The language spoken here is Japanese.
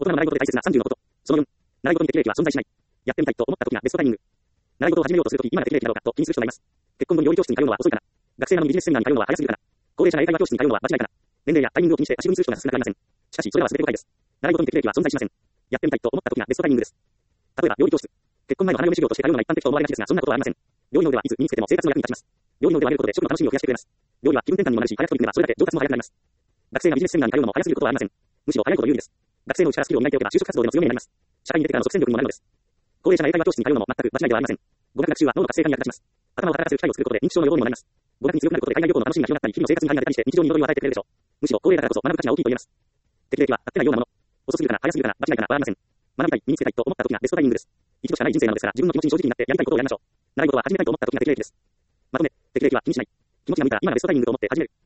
大人の習い事で大切な30のこと。その4、習い事に適齢期は存在しない。やってみたいと思った時がベストタイミング。習い事を始めようとするとき、今が適齢期だろうかと気にする人がいます。結婚後に料理教室に通うのは遅いかな。学生なのにビジネスセミナーに通うのは早すぎるかな。高齢者が英会話教室に通うのは間違いかな。年齢やタイミングを気にして足踏みする人が少なくありません。しかし、それは全て誤解です。習い事に適齢期は存在しません。やってみたいと思った時がベストタイミングです。例えば、料理教室。結婚前の花嫁修行として通うのが一般的と思われがちですが、そんなことはありません。料理能ではいつ身につけても生活の役に立ちます。料理能では得ることで食の楽しみを増やしてくれます。料理は気分転換にもなるし、早く取り組めばそれだけ上達も早くなります。学生がビジネスセミナーに通うのも早すぎることはありません。むしろ早いほど有利です。学生のうちからスキルを磨いておけば就職活動でも強みになります。社会に出てからの即戦力にもなるのです。高齢者が英会話教室に通うのも全く間違いではありません。語学学習は脳の活性化に役立ちます。頭を働かせる機会を作ることで認知症の予防にもなります。語学に強くなることで海外旅行の楽しみが広がったり、日々の生活に張りが出たりして日常に彩りを与えてくれるでしょう。むしろ高齢だからこそ学ぶ価値が大きいと言えます。適齢期は合ってないようなもの。遅すぎるかな、早すぎるかな、間違いかなはありません。学びたい、身につけたいと思った時がベストタイミングです。一度しかない人生なのですから、自分の気持ちに正直になってやりたいことをやりましょう。習い事は始めたいと思った時が適齢期です。まとめ、適齢期は気にしない。気持ちが向いたら今がベストタイミングと思って始める。